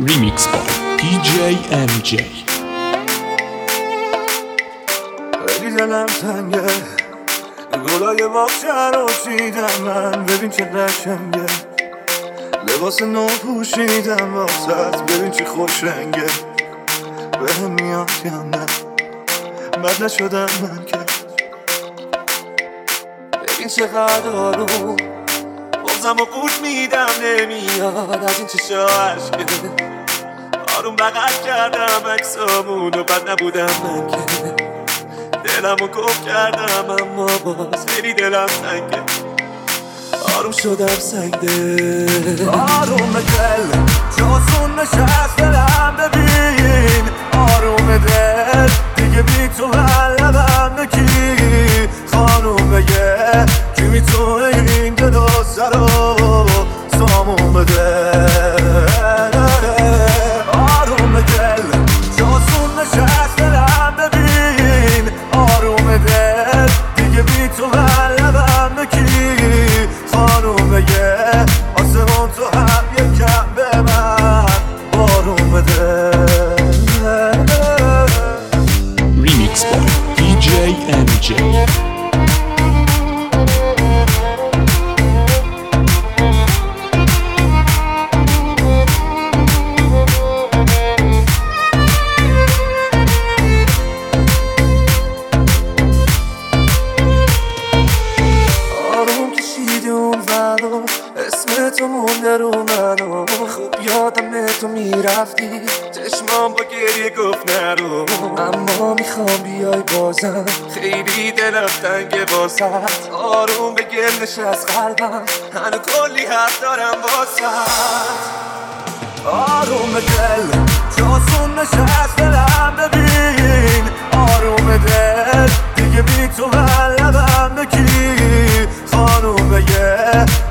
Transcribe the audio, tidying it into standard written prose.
Remix by DJ MJ. خیلی دلم تنگه، گلای باغچه رو چیدم من، ببین چه قشنگه. لباس نو پوشیدم واسط، ببین چه خوش رنگه. بهم میاد یا نه، بد نشدم من که. ببین چقدر آروم بازم و گوش میدم، نمیاد از این چشا عشقه. آروم بغل کردم عکسامون و بد نبودم من که. دلمو گم کردم اما باز خیلی دلم تنگه. آروم شدم سنگه، آروم دل جاسون نشست دلم، ببین آروم دل دیگه بی تو لبم نکی. خانوم بگه کی میتونه این دل سر رو سامون بده. آروم دل جاسون نشست دلم، ببین آروم دل دیگه بی تو لبم نکی. خانوم بگه آسمون تو هم یکم به من بارون بده. Remix by DJ MJ. اسم تو مونده رو منو، خوب یادم تو میرفتی، چشمام با گریه گفت نرو. اما میخوام بیای بازم، خیلی دلم تنگه واسط. آروم به گل نشست قلبم، هنو کلی حرف دارم واسط. آروم دل جاسون نشست دلم، ببین آروم دل دیگه بی تو لبم نکی. خانوم بگه